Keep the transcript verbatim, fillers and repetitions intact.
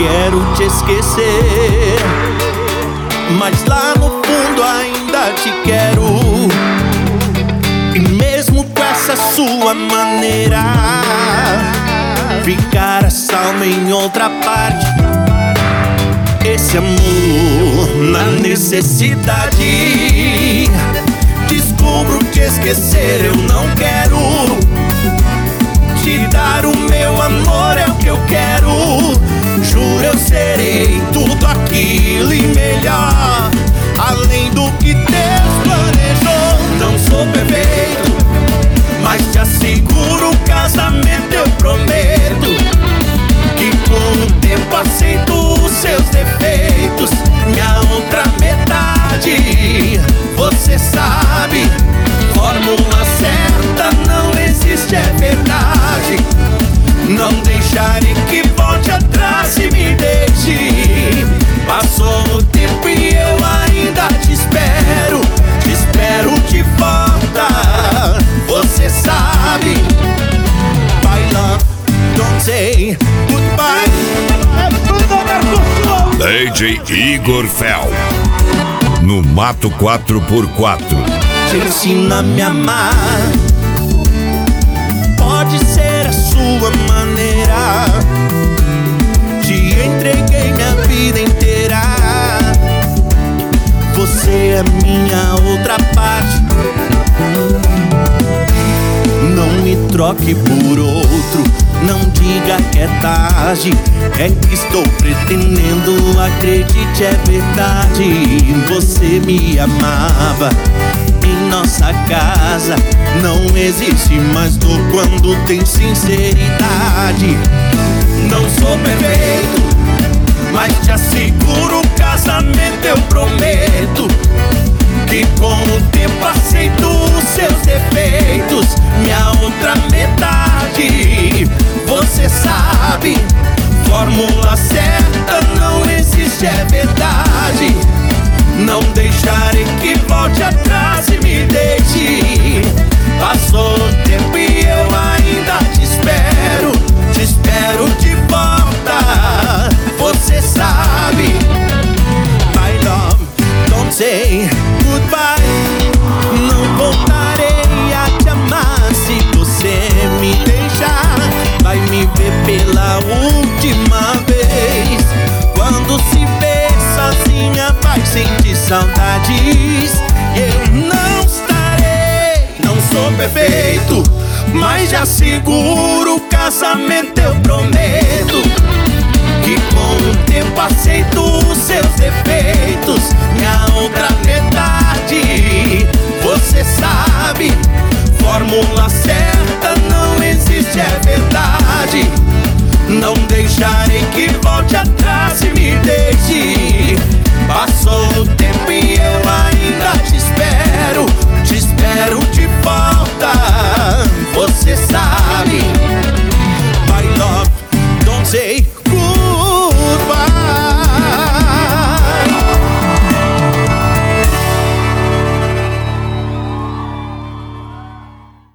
quero te esquecer, mas lá no fundo ainda te quero. E mesmo com essa sua maneira, ficar a salva em outra parte. Esse amor na necessidade, descubro te esquecer, eu não quero. Te dar o meu amor é o que eu quero. Juro eu serei tudo aquilo e melhor, além do que Deus planejou. Não sou perfeito, mas te asseguro, o casamento eu prometo, que com o tempo aceito os seus defeitos. Minha outra metade, você sabe, fórmula certa não existe, é verdade. Não deixarei que volte atrás e me deixe. Passou o tempo e eu ainda te espero. Te espero de volta, você sabe. Bye love, don't say goodbye. D J Igor Fel no Mato quatro por quatro. Te ensina a me amar, pode ser a sua maneira. Te entreguei minha vida inteira. Você é minha outra parte. Não me troque por outro, não diga que é tarde. É que estou pretendendo, acredite, é verdade. Você me amava, em nossa casa não existe mais dor quando tem sinceridade. Não sou perfeito, mas te asseguro, o casamento eu prometo, que com o tempo aceito os seus defeitos. Minha outra metade, você sabe, fórmula certa não existe, é verdade. Não deixarei que volte atrás e me deixe. Passou o tempo e eu ainda te espero. Te espero de volta, você sabe. My love, don't say goodbye. Não voltarei a te amar se você me deixar. Vai me ver pela última vez. Quando se vê sozinha vai sentir saudades. Eu não estarei, não sou perfeito, mas já seguro, o casamento eu prometo,